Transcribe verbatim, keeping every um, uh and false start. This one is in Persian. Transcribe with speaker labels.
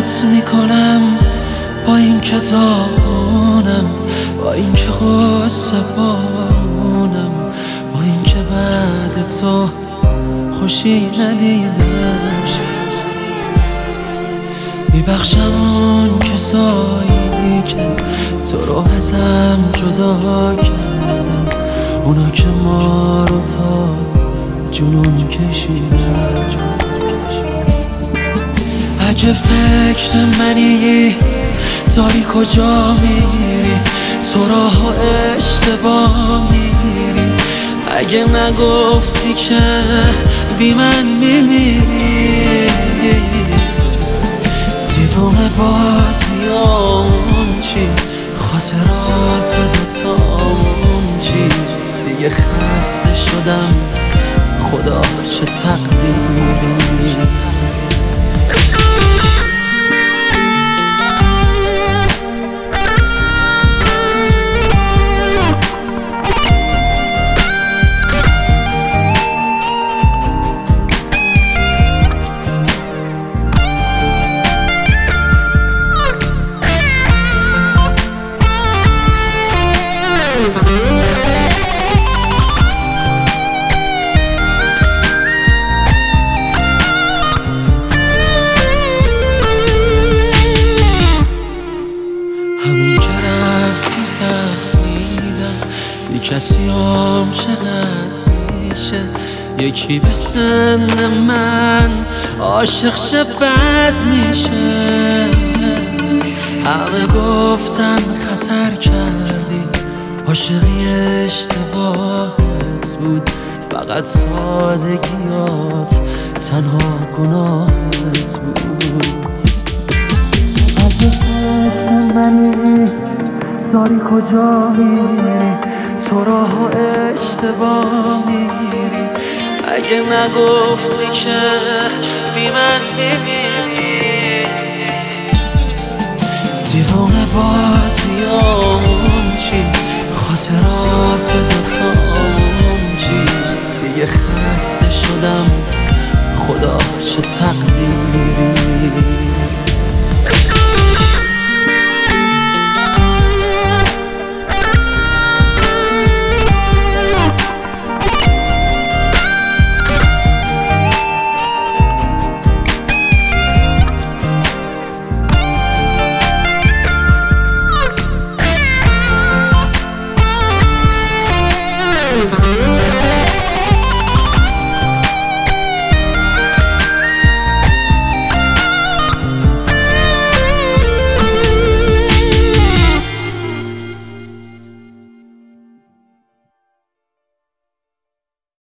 Speaker 1: ولت میکنم با این کتابونم، با این که غصه بارونم، با این که بعد تو خوشی ندیدم. میبخشم اون کسایی که تو رو ازم جدا کردن، اونا که ما رو تا جنون کشیدن. اگه فکر منی داری کجا میری، تو راه و اشتباه میری. اگه نگفتی که بی من میمیری، دیوونه بازیامون چی، خاطرات دوتامون چی. دیگه خسته شدم خدا چه تقدیری. همین که رفتی فهمیدم بی کسی هم چقدر میشه. یکی به سن من عاشق شه بد میشه. همه گفتم خطر کردی، عاشقی اشتباهت بود، فقط سادگیات تنها گناهت بود. منی داری کجا میری، تو راه و اشتباه میری. اگه نگفتی که بی من میمیری، دیوونه بازیامون چی، خاطرات دوتامون چی. دیگه خسته شدم خدا چه تقدیری.